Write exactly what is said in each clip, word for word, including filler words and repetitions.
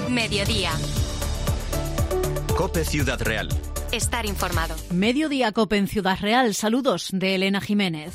Mediodía. COPE Ciudad Real. Estar informado. Mediodía COPE en Ciudad Real. Saludos de Elena Jiménez.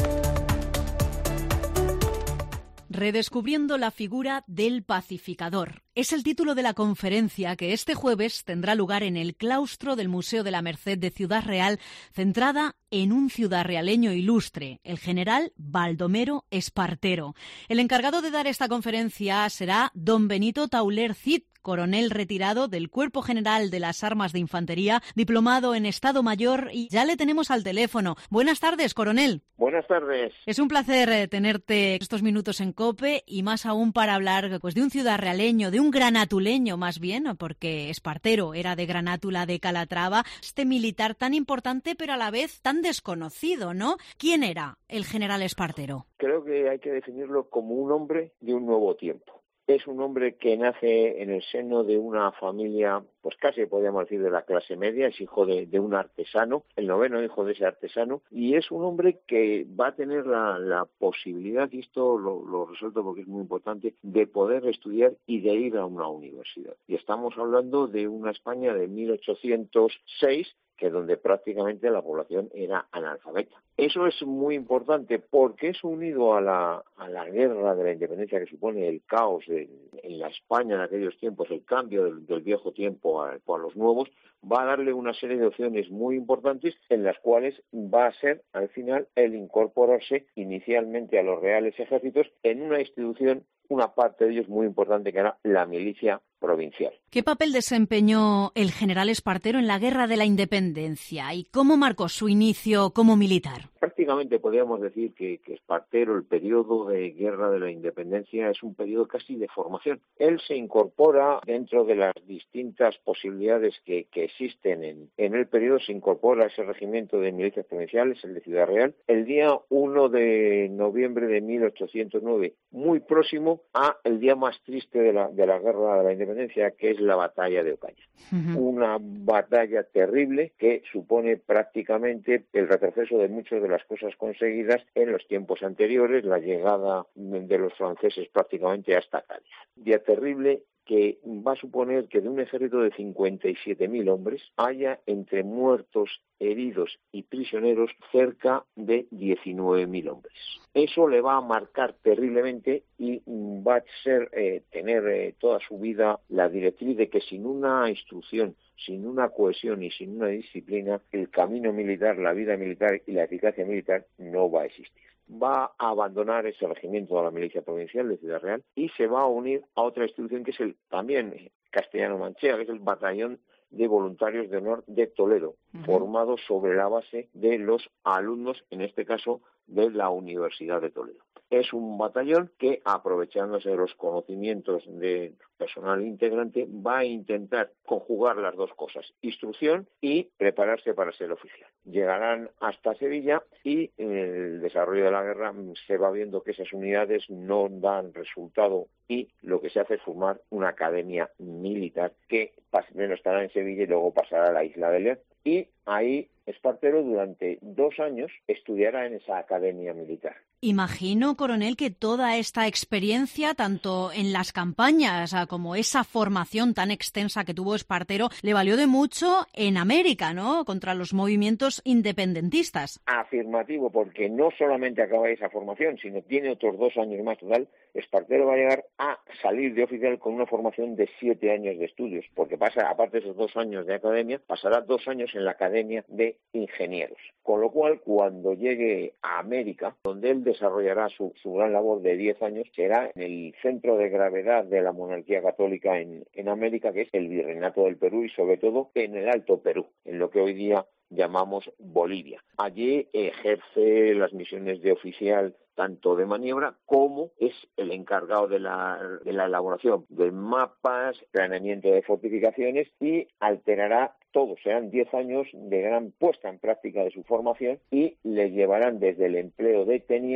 Redescubriendo la figura del pacificador. Es el título de la conferencia que este jueves tendrá lugar en el claustro del Museo de la Merced de Ciudad Real, centrada en un ciudadrealeño ilustre, el general Baldomero Espartero. El encargado de dar esta conferencia será don Benito Tauler Cid, coronel retirado del Cuerpo General de las Armas de Infantería, diplomado en Estado Mayor, y ya le tenemos al teléfono. Buenas tardes, coronel. Buenas tardes. Es un placer tenerte estos minutos en COPE y más aún para hablar pues, de un ciudadrealeño, de un granatuleño más bien, porque Espartero era de Granátula de Calatrava, este militar tan importante pero a la vez tan desconocido, ¿no? ¿Quién era el general Espartero? Creo que hay que definirlo como un hombre de un nuevo tiempo. Es un hombre que nace en el seno de una familia, pues casi podríamos decir de la clase media, es hijo de, de un artesano, el noveno hijo de ese artesano, y es un hombre que va a tener la, la posibilidad, y esto lo, lo resuelto porque es muy importante, de poder estudiar y de ir a una universidad. Y estamos hablando de una España de mil ochocientos seis, que donde prácticamente la población era analfabeta. Eso es muy importante porque es unido a la, a la guerra de la independencia que supone el caos de, en la España de aquellos tiempos, el cambio del, del viejo tiempo a, a los nuevos, va a darle una serie de opciones muy importantes en las cuales va a ser, al final, el incorporarse inicialmente a los reales ejércitos en una institución, una parte de ellos muy importante, que era la milicia provincial. ¿Qué papel desempeñó el general Espartero en la Guerra de la Independencia y cómo marcó su inicio como militar? Prácticamente podríamos decir que, que Espartero, el periodo de Guerra de la Independencia, es un periodo casi de formación. Él se incorpora dentro de las distintas posibilidades que, que existen en, en el periodo, se incorpora a ese regimiento de milicias provinciales, el de Ciudad Real, el día primero de noviembre de mil ochocientos nueve, muy próximo a el día más triste de la, de la Guerra de la Independencia, que es la batalla de Ocaña. Uh-huh. Una batalla terrible que supone prácticamente el retroceso de muchas de las cosas conseguidas en los tiempos anteriores, la llegada de los franceses prácticamente hasta Cádiz. Día terrible que va a suponer que de un ejército de cincuenta y siete mil hombres haya entre muertos, heridos y prisioneros cerca de diecinueve mil hombres. Eso le va a marcar terriblemente y va a ser eh, tener eh, toda su vida la directriz de que sin una instrucción, sin una cohesión y sin una disciplina, el camino militar, la vida militar y la eficacia militar no va a existir. Va a abandonar ese regimiento de la milicia provincial de Ciudad Real y se va a unir a otra institución que es el también castellano-manchega, que es el Batallón de Voluntarios de Honor de Toledo, uh-huh. formado sobre la base de los alumnos, en este caso, de la Universidad de Toledo. Es un batallón que, aprovechándose de los conocimientos de personal integrante, va a intentar conjugar las dos cosas, instrucción y prepararse para ser oficial. Llegarán hasta Sevilla y en el desarrollo de la guerra se va viendo que esas unidades no dan resultado y lo que se hace es formar una academia militar que primero estará en Sevilla y luego pasará a la isla de León. Y ahí Espartero durante dos años estudiará en esa academia militar. Imagino, coronel, que toda esta experiencia, tanto en las campañas como esa formación tan extensa que tuvo Espartero, le valió de mucho en América, ¿no?, contra los movimientos independentistas. Afirmativo, porque no solamente acaba esa formación, sino tiene otros dos años más total. Espartero va a llegar a salir de oficial con una formación de siete años de estudios, porque pasa, aparte de esos dos años de academia, pasará dos años en la academia de ingenieros. Con lo cual, cuando llegue a América, donde él desarrollará su, su gran labor de diez años, será en el centro de gravedad de la monarquía católica en, en América, que es el Virreinato del Perú y sobre todo en el Alto Perú, en lo que hoy día llamamos Bolivia. Allí ejerce las misiones de oficial tanto de maniobra como es el encargado de la, de la elaboración de mapas, planeamiento de fortificaciones y alterará todo. Serán diez años de gran puesta en práctica de su formación y le llevarán desde el empleo de teniente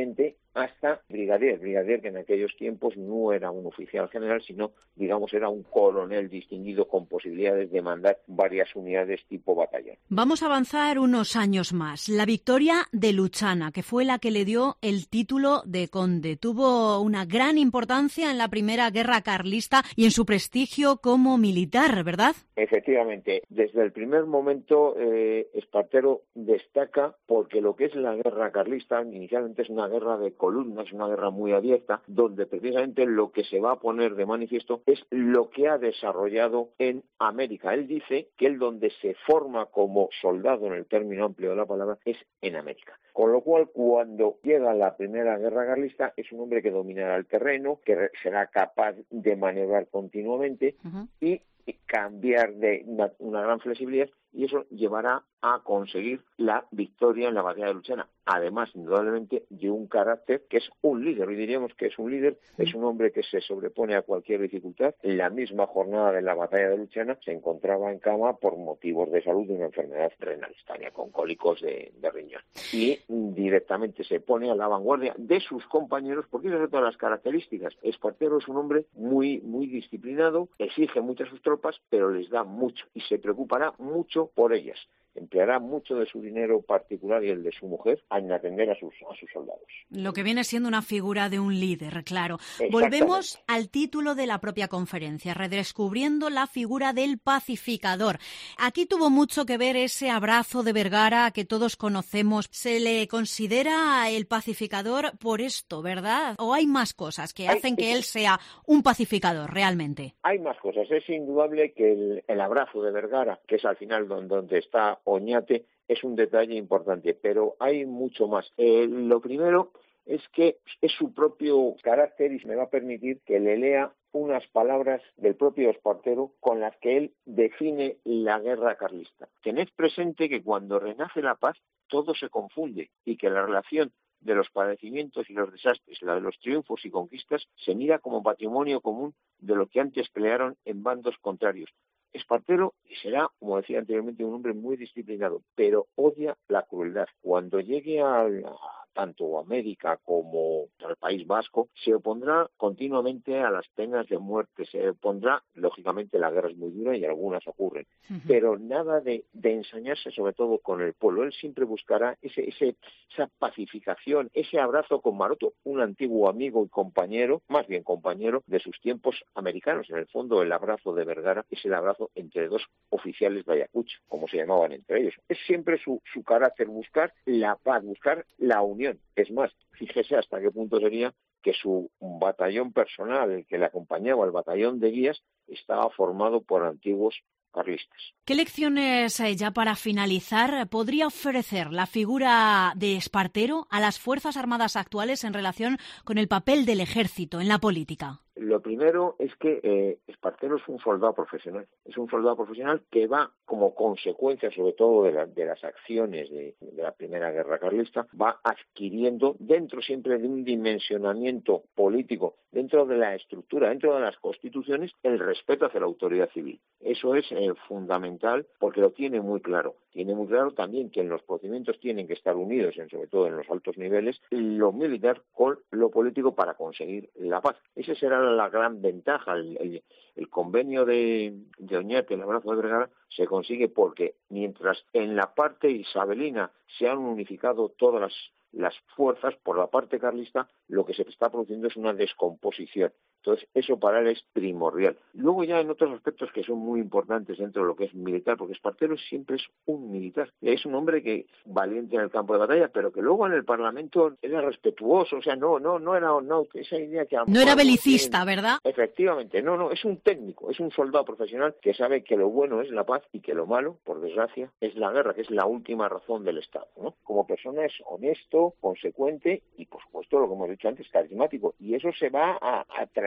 hasta brigadier, brigadier que en aquellos tiempos no era un oficial general, sino, digamos, era un coronel distinguido con posibilidades de mandar varias unidades tipo batallón. Vamos a avanzar unos años más. La victoria de Luchana, que fue la que le dio el título de conde, tuvo una gran importancia en la primera guerra carlista y en su prestigio como militar, ¿verdad? Efectivamente, desde el primer momento eh, Espartero destaca porque lo que es la guerra carlista inicialmente es una guerra de columnas, una guerra muy abierta, donde precisamente lo que se va a poner de manifiesto es lo que ha desarrollado en América. Él dice que él donde se forma como soldado, en el término amplio de la palabra, es en América. Con lo cual, cuando llega la primera guerra carlista, es un hombre que dominará el terreno, que será capaz de maniobrar continuamente uh-huh. y cambiar de una, una gran flexibilidad, y eso llevará a conseguir la victoria en la batalla de Luchana. Además, indudablemente, de un carácter que es un líder. Hoy diríamos que es un líder, sí. Es un hombre que se sobrepone a cualquier dificultad. En la misma jornada de la batalla de Luchana se encontraba en cama por motivos de salud de una enfermedad renal, estaba con cólicos de, de riñón. Y directamente se pone a la vanguardia de sus compañeros, porque esas son todas las características. Espartero es un hombre muy, muy disciplinado, exige mucho a sus tropas, pero les da mucho y se preocupará mucho por ellas. Empleará mucho de su dinero particular y el de su mujer en atender a sus, a sus soldados. Lo que viene siendo una figura de un líder, claro. Volvemos al título de la propia conferencia, redescubriendo la figura del pacificador. Aquí tuvo mucho que ver ese abrazo de Vergara que todos conocemos. Se le considera el pacificador por esto, ¿verdad? ¿O hay más cosas que hacen hay, que él sea un pacificador realmente? Hay más cosas. Es indudable que el, el abrazo de Vergara, que es al final donde, donde está Oñate, es un detalle importante, pero hay mucho más. Eh, lo primero es que es su propio carácter y me va a permitir que le lea unas palabras del propio Espartero con las que él define la guerra carlista. Tened presente que cuando renace la paz todo se confunde y que la relación de los padecimientos y los desastres, la de los triunfos y conquistas, se mira como patrimonio común de lo que antes pelearon en bandos contrarios. Espartero será, como decía anteriormente, un hombre muy disciplinado, pero odia la crueldad. Cuando llegue a, a tanto a América como al País Vasco, se opondrá continuamente a las penas de muerte, se opondrá, lógicamente la guerra es muy dura y algunas ocurren, uh-huh. pero nada de, de ensañarse sobre todo con el pueblo. Él siempre buscará ese, ese, esa pacificación, ese abrazo con Maroto, un antiguo amigo y compañero, más bien compañero de sus tiempos americanos. En el fondo, el abrazo de Vergara es el abrazo entre dos oficiales de Ayacucho, como se llamaban entre ellos. Es siempre su, su carácter, buscar la paz, buscar la unión. Es más, fíjese hasta qué punto sería que su batallón personal, el que le acompañaba, el batallón de guías, estaba formado por antiguos carlistas. ¿Qué lecciones, eh, ya para finalizar, podría ofrecer la figura de Espartero a las Fuerzas Armadas actuales en relación con el papel del ejército en la política? Lo primero es que eh, Espartero es un soldado profesional. Es un soldado profesional que va, como consecuencia sobre todo de, la, de las acciones de, de la Primera Guerra Carlista, va adquiriendo, dentro siempre de un dimensionamiento político, dentro de la estructura, dentro de las constituciones, el respeto hacia la autoridad civil. Eso es eh, fundamental porque lo tiene muy claro. Tiene muy claro también que en los procedimientos tienen que estar unidos, en, sobre todo en los altos niveles, lo militar con lo político para conseguir la paz. Esa será la gran ventaja. El, el, el convenio de, de Oñate, el abrazo de Vergara, se consigue porque mientras en la parte isabelina se han unificado todas las, las fuerzas, por la parte carlista lo que se está produciendo es una descomposición. Entonces, eso para él es primordial. Luego ya en otros aspectos que son muy importantes dentro de lo que es militar, porque Espartero siempre es un militar. Es un hombre que valiente en el campo de batalla, pero que luego en el Parlamento era respetuoso, o sea, no no no era no, esa idea que... No era belicista, tienen, ¿verdad? Efectivamente, no, no, es un técnico, es un soldado profesional que sabe que lo bueno es la paz y que lo malo, por desgracia, es la guerra, que es la última razón del Estado, ¿no? Como persona es honesto, consecuente y, por supuesto, lo que hemos dicho antes, carismático. Y eso se va a, a traer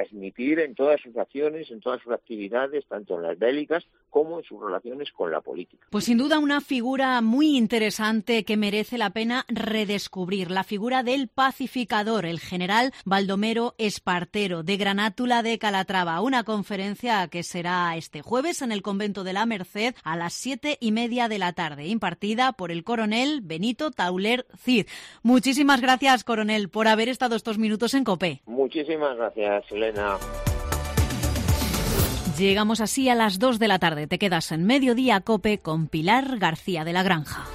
transmitir en todas sus acciones, en todas sus actividades, tanto en las bélicas como en sus relaciones con la política. Pues sin duda una figura muy interesante que merece la pena redescubrir, la figura del pacificador, el general Baldomero Espartero, de Granátula de Calatrava. Una conferencia que será este jueves en el convento de la Merced a las siete y media de la tarde, impartida por el coronel Benito Tauler Cid. Muchísimas gracias, coronel, por haber estado estos minutos en COPE. Muchísimas gracias, Elena. Llegamos así a las dos de la tarde. Te quedas en Mediodía COPE con Pilar García de la Granja.